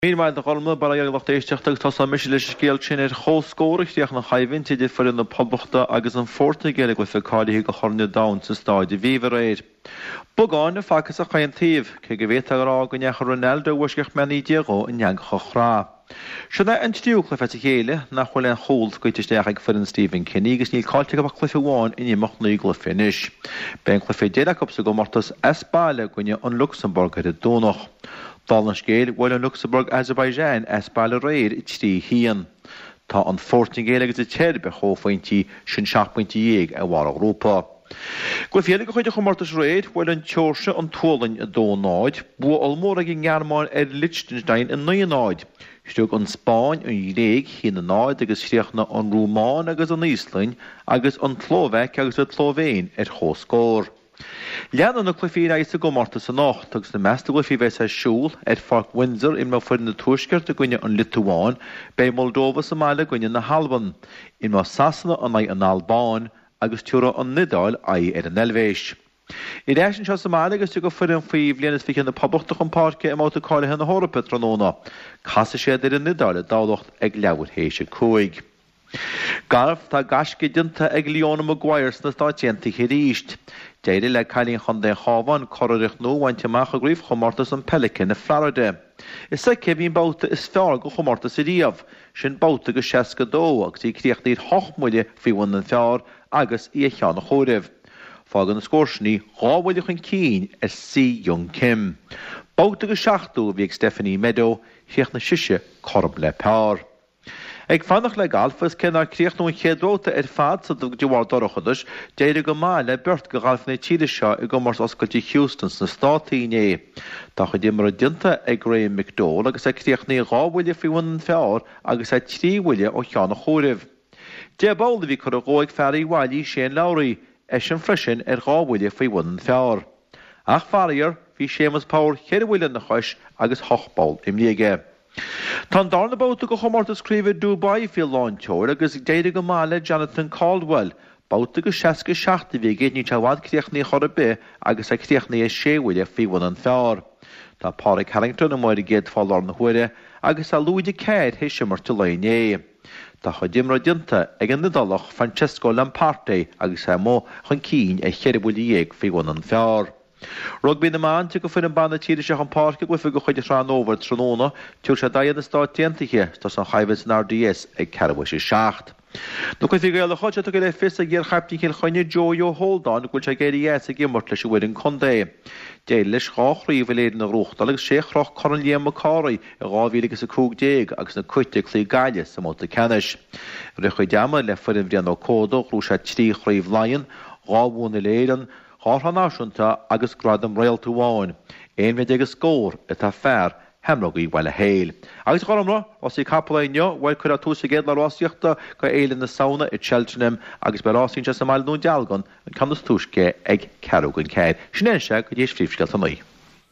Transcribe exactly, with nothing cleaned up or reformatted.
Meanwhile, the Column by a lot of Tachtak Tossa Michelish Gelchin at whole score, Stiach na Hivin, for in the Publichta Agus and Forte Gaelic with the Cardi Horne down to start the Viva Raid. Bugon, the Facus of Kayan Thief, Kegaveta Rog and Yah Ronaldo, Washach Mani Diego, and Yang Hochra. Should I introduce Cliff at Hele, Nahuel and Holt, British Derek for and Stephen Kennegas, Neil Caltic of Cliff one in your Mochneagle finish. Ben Cliff Jadacops to go Mortus Espale when you're on Luxembourg at the Donoch. Dalna scéil bhfuil an Luxembourg Azerbaijan as bail réir i tí hían. Tá an fourteen géile agus a teirbe chófaintí sin seach pointí a bhar Europa. Go féile go chuide chomórtas réid bhfuil an teorse an tualainn a dónáid, bu almór ag ngearmáin ar Liechtenstein in nuanáid. Stúg an Spáin an réig hí na náid agus sríochna an Rúmán agus an Íslein agus an Tlóveic agus a Tlóvéin ar chóscór. Leanan na clufií éis a go Mortas an nacht agus na measta clufií bheits a siúl ar Farc Windsor in má fuirin na tuaisceart a gcuine an Lituáin bei Moldova sa máile gcuine na Halban in má Sasanna an ai an Albán agus túra an Nidáil ai ar an Elvéis. I réisin seo sa máile agus tu go fuirin faoi bhlianas fi na poblbachta an páirce i máta cáilethe na Hórappa tróna. Casa sé ar an Nidáil a dálacht ag leabhar héise cúig. Garf tá gasci dinta ag Leona Maguires na stáitianta chiríist. Déidir le cailín chun den chábhain choradach nó bhainte amach a gríomh chomórtas an Pelican na Florida. Is sa cebhín báta is fearr go chomórtas i riamh, sin báta go seaca dó agus í críochtaí hochmuide faoin an fearr agus í a cheanna chóiribh. Fágan na scórsnaí gábhaide chun cín is sí Young Kim. Báta go seachtú bhíag Stephanie Meadow cheach na siise corb le pearr. Ag fannach le galfas cinnar críoch nó chéadróta ar fad sa dúg deoir dorochadas, déidir go máil le beirt go galfna tíide seo i go mars oscailtí Houstons na státaíné. Tá chu dé mar a dinta ag Graham McDowell agus ag críochnaí gábhaile faoin an fearr agus ag tríhuiile ó cheanna chóiribh. Dé bála bhí chur a ggóig fearí bhailí Shane Lowry é sin freisin ar gábhaile faoin an fearr. Ach fearíar bhí Seamus Power chéadhhuiile na chois agus hochbáil im léige. Tá darna báta go chomórtas críomh Dubai fi láinteoir agus déidir go máile Jonathan Caldwell, báta go seaca seachta bhí géad ní tehád críochnaí chorabé agus a críochnaí séhhuiile faoin an fearr. Tá Pádraig Harrington am muir géad fáil na huire agus a Louis Céad hééis mar tú léné. Tá chu dimra dinta ag an Nidalach Francesco Lamparte agus é mó chun cín é cheiribhúil dhéag faoin an fearr. Rugby na man tu go fin an banna tíide seach an páirce go fi go chuide rán óver tróna, túr se daad na stáitiantaige tá san chaibhs an R D S ag ceirhha sé seacht. No go fi gaile chuide go le fis a ggéir chaiptí chéil chuine Joe Holdan gúil se géirí é a gimmart leis bhuiin condé. Dé leis cháchraí bhléad na ruchttal agus séchroch choran léam macáraí a gáhí agus a cúg déag agus na cuite clí gaiile sa móta cenis. Ri chu deama le fuin bhrían ó códó rú se trí chraíomh lainn, gábhún na léan, Chátha náisiúnta agus gradam réaltúháin, éon bheith agus scór a tá fearr hemrogaí bhile héil. Agus chomra, os í capalainio, bhfuil chuir a túsa géad le rásaíochta go éileann na saona i Cheltenham agus be rásaínte sa máil nó dealgan an canas túisce ag cearúgan céad. Sin é se go dtéis fríomhsceilt amí.